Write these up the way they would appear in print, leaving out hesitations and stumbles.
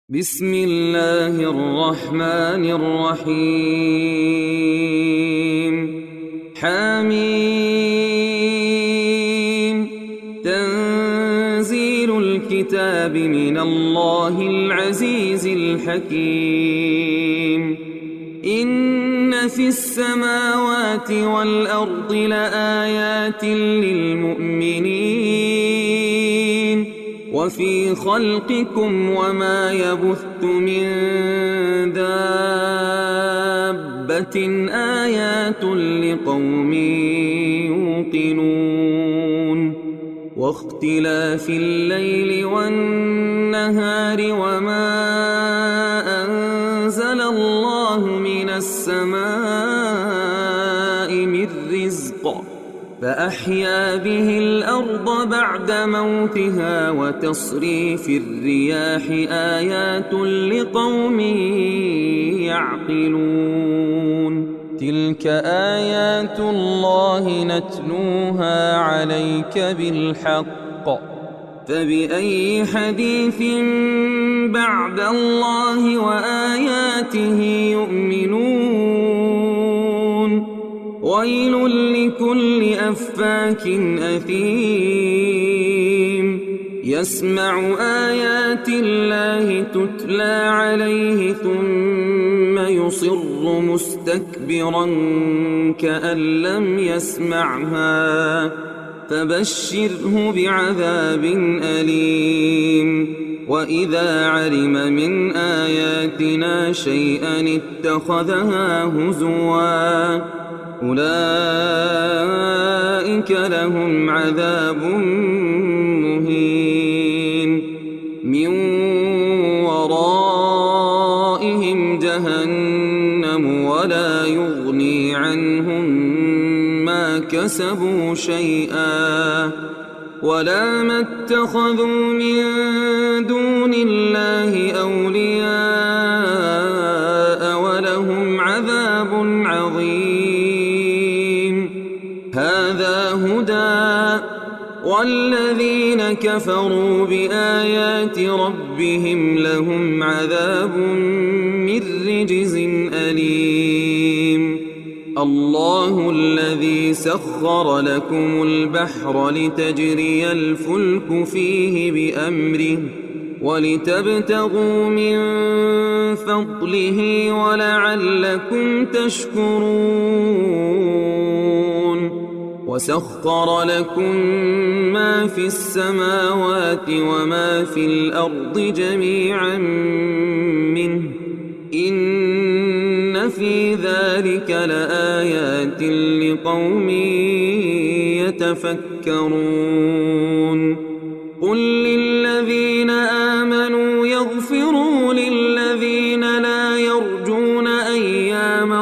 بسم الله الرحمن الرحيم حميم تنزيل الكتاب من الله العزيز الحكيم إن في السماوات والأرض لآيات للمؤمنين وفي خلقكم وما يبث من دابة آيات لقوم يوقنون واختلاف الليل والنهار وما أنزل الله من السماء من رزق فأحيا به الأرض بعد موتها وتصريف الرياح آيات لقوم يعقلون تلك آيات الله نتلوها عليك بالحق فبأي حديث بعد الله وآياته يؤمنون ويل لكل أفاك أثيم يسمع آيات الله تتلى عليه ثم يصر مستكبرا كأن لم يسمعها فبشره بعذاب أليم وإذا علم من آياتنا شيئا اتخذها هزوا أولئك لهم عذاب مهين من ورائهم جهنم ولا يغني عنهم ما كسبوا شيئا ولا ما اتخذوا من دون الله أولياء ولهم عذاب عظيم هذا هدى والذين كفروا بآيات ربهم لهم عذاب من رجز أليم الله الذي سخر لكم البحر لتجري الفلك فيه بأمره ولتبتغوا من فضله ولعلكم تشكرون وسخر لكم ما في السماوات وما في الأرض جميعا منه إن في ذلك لآيات لقوم يتفكرون قل للذين آمنوا يغفروا للذين لا يرجون أيام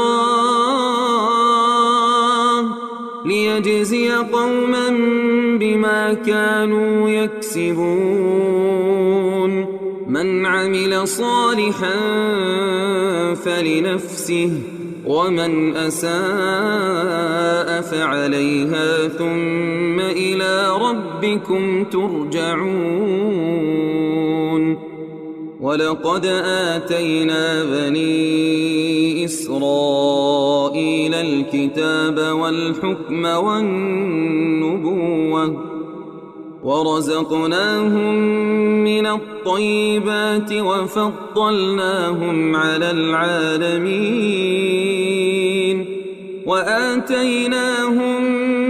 الله ليجزي قوما بما كانوا يكسبون من عمل صالحا فلنفسه ومن أساء فعليها ثم إلى ربكم ترجعون ولقد آتينا بني إسرائيل الكتاب والحكم والنبوة ورزقناهم من الطيبات وفضلناهم على العالمين وآتيناهم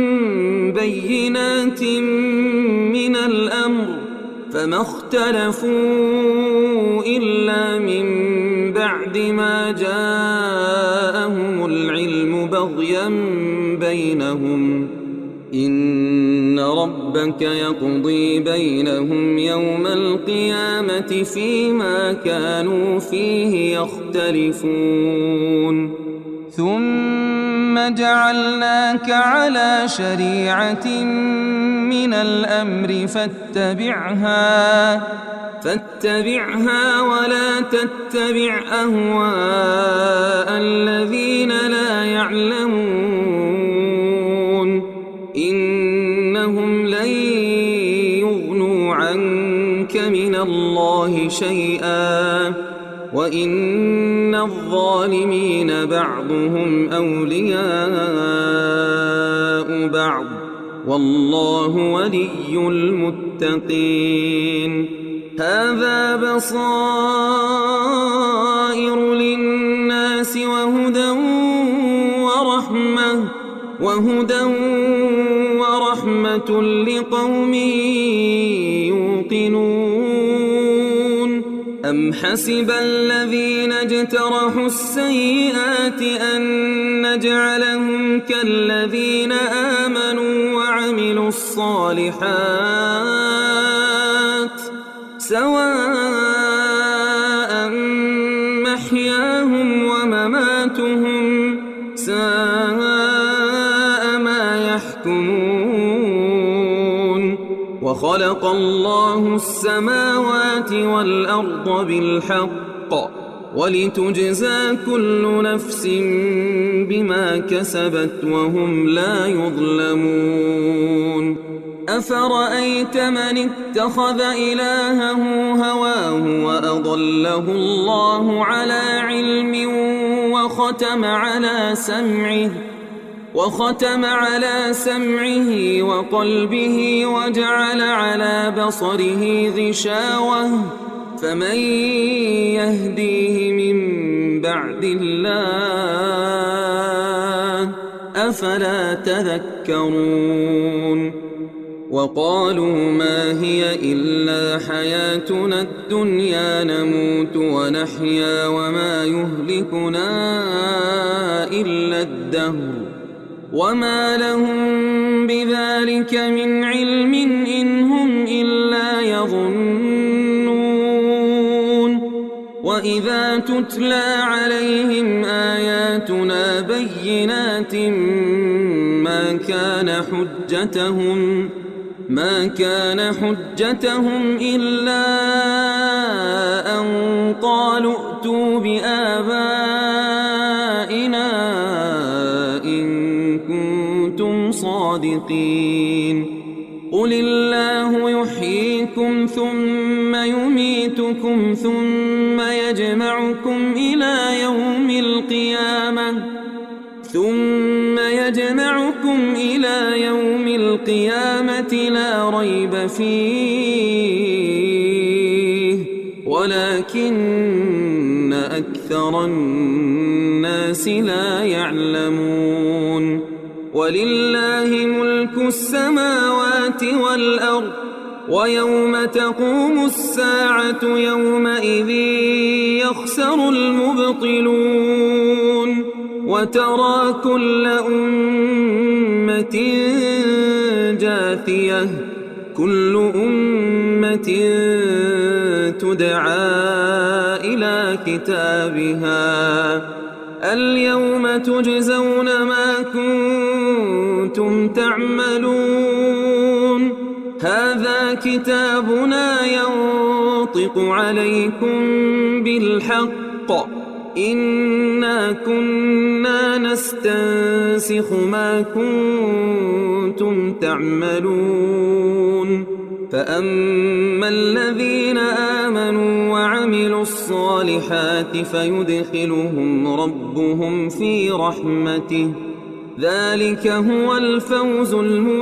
بينات من الأمر فما اختلفوا إلا من بعد ما جاءهم العلم بغيا بينهم إن ربك يقضي بينهم يوم القيامة فيما كانوا فيه يختلفون ثم جعلناك على شريعة من الأمر فاتبعها ولا تتبع أهواء الذين لا يعلمون إنهم لن يغنوا عنك من الله الله شيئا وإن الظالمين بعضهم أولياء بعض والله ولي المتقين. هذا بصائر للناس وهدى ورحمة لقوم يوقنون. أم حسب الذين اجترحوا السيئات أن نجعلهم كالذين آمنوا وعملوا الصالحات سواء محياهم ومماتهم ساء ما يحكمون. وخلق الله السماوات والأرض بالحق ولتجزى كل نفس بما كسبت وهم لا يظلمون. أفرأيت من اتخذ إلهه هواه وأضله الله على علم وختم على سمعه وقلبه وجعل على بصره غشاوة فمن يهديه من بعد الله أفلا تذكرون. وقالوا ما هي إلا حياتنا الدنيا نموت ونحيا وما يهلكنا إلا الدهر وما لهم بذلك من علم إن هم إلا يظنون. وإذا تتلى عليهم آياتنا بينات ما كان حجتهم إلا أن قالوا ائتوا بآبائنا إن كنتم صادقين. قل الله يحييكم ثم يميتكم ثم يجمعكم إلى يوم القيامة لا ريب فيه ولكن أكثر الناس لا يعلمون. ولله ملك السماوات والأرض ويوم تقوم الساعة يومئذ يخسر المبطلون. وترى كل أمة جاثية كل أمة تدعى إلى كتابها اليوم تجزون ما كنتم تعملون. هذا كتابنا ينطق عليكم بالحق إنا كنا نستنسخ ما كنتم تعملون. فأما الذين آمنوا وعملوا الصالحات فيدخلهم ربهم في رحمته ذلك هو الفوز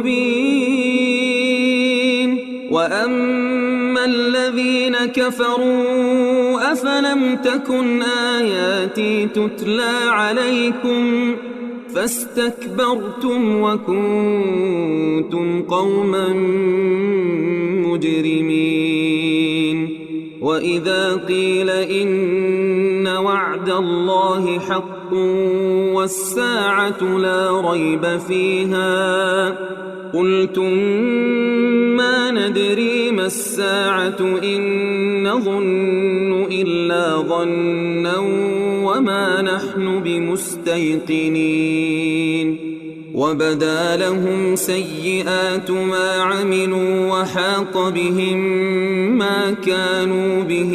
المبين. وأما الذين كفروا أفلم تكن آياتي تتلى عليكم فاستكبرتم وكنتم قوما مجرمين. وإذا قيل إن وعد الله حق والساعة لا ريب فيها قلتم ما ندري ما الساعة إن نظن إلا ظنا وما نحن بمستيقنين. وبدا لهم سيئات ما عملوا وحاق بهم ما كانوا به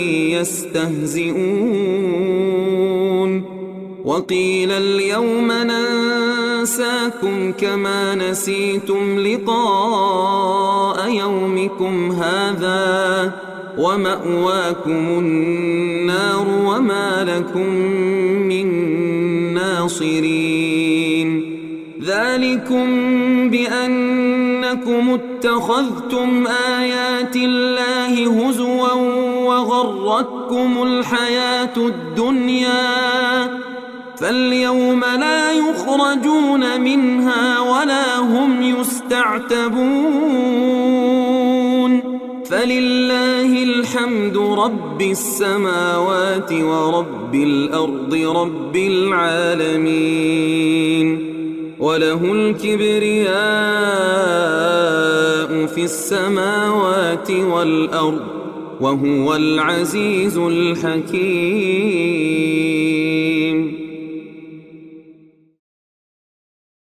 يستهزئون. وقيل اليوم ننساكم كما نسيتم لقاء يومكم هذا ومأواكم النار وما لكم من ناصرين ذلكم بأنكم اتخذتم آيات الله هزوا وغرتكم الحياة الدنيا فاليوم لا يخرجون منها ولا هم يستعتبون فلله الحمد رب السماوات ورب الأرض رب العالمين وله الكبرياء في السماوات والأرض وهو العزيز الحكيم.